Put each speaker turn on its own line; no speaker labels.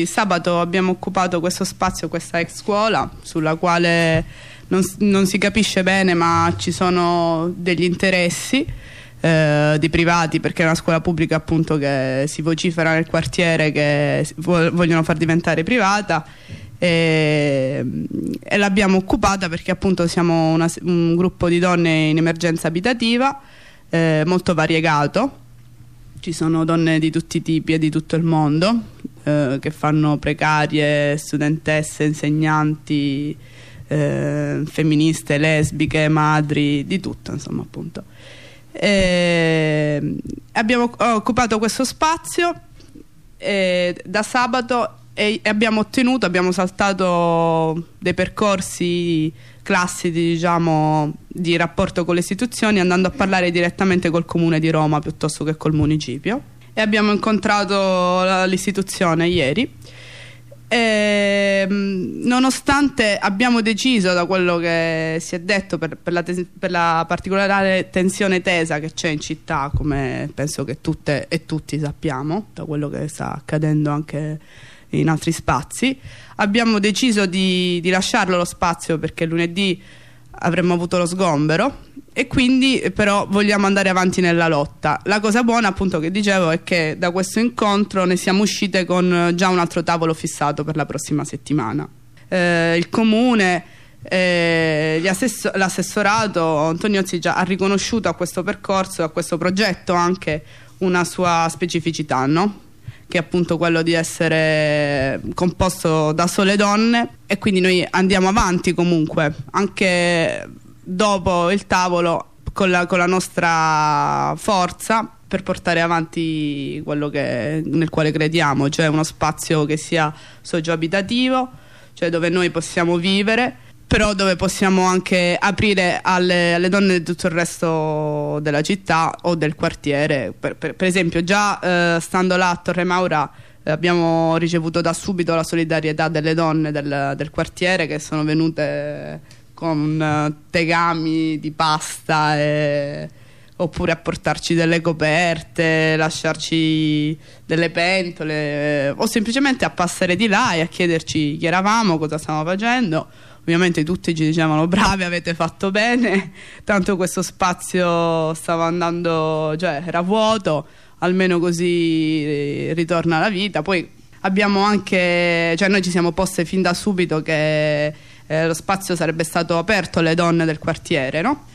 quindi sabato abbiamo occupato questo spazio, questa ex scuola, sulla quale non si capisce bene, ma ci sono degli interessi di privati, perché è una scuola pubblica appunto che si vocifera nel quartiere che vogliono far diventare privata, e l'abbiamo occupata perché appunto siamo un gruppo di donne in emergenza abitativa molto variegato. Ci sono donne di tutti i tipi e di tutto il mondo che fanno precarie, studentesse, insegnanti, femministe, lesbiche, madri, di tutto, insomma, appunto. Abbiamo occupato questo spazio da sabato e abbiamo saltato dei percorsi classici, diciamo, di rapporto con le istituzioni, andando a parlare direttamente col Comune di Roma piuttosto che col municipio, e abbiamo incontrato l'istituzione ieri. Nonostante abbiamo deciso, da quello che si è detto, per la particolare tensione tesa che c'è in città, come penso che tutte e tutti sappiamo, da quello che sta accadendo anche in altri spazi, abbiamo deciso di lasciarlo lo spazio, perché lunedì avremmo avuto lo sgombero, e quindi però vogliamo andare avanti nella lotta. La cosa buona, appunto, che dicevo, è che da questo incontro ne siamo uscite con già un altro tavolo fissato per la prossima settimana. Il comune, l'assessorato Antoniozzi già ha riconosciuto a questo percorso, a questo progetto, anche una sua specificità, no? Che è appunto quello di essere composto da sole donne, e quindi noi andiamo avanti comunque anche dopo il tavolo con la nostra forza, per portare avanti quello nel quale crediamo, cioè uno spazio che sia socio-abitativo, cioè dove noi possiamo vivere, però dove possiamo anche aprire alle donne di tutto il resto della città o del quartiere. Per esempio, già stando là a Torre Maura abbiamo ricevuto da subito la solidarietà delle donne del quartiere, che sono venute con tegami di pasta, oppure a portarci delle coperte, lasciarci delle pentole, o semplicemente a passare di là e a chiederci chi eravamo, cosa stavamo facendo. Ovviamente tutti ci dicevano: bravi, avete fatto bene, tanto questo spazio stava andando, cioè era vuoto, almeno così ritorna la vita. Poi abbiamo anche, cioè noi ci siamo poste fin da subito che lo spazio sarebbe stato aperto alle donne del quartiere, no?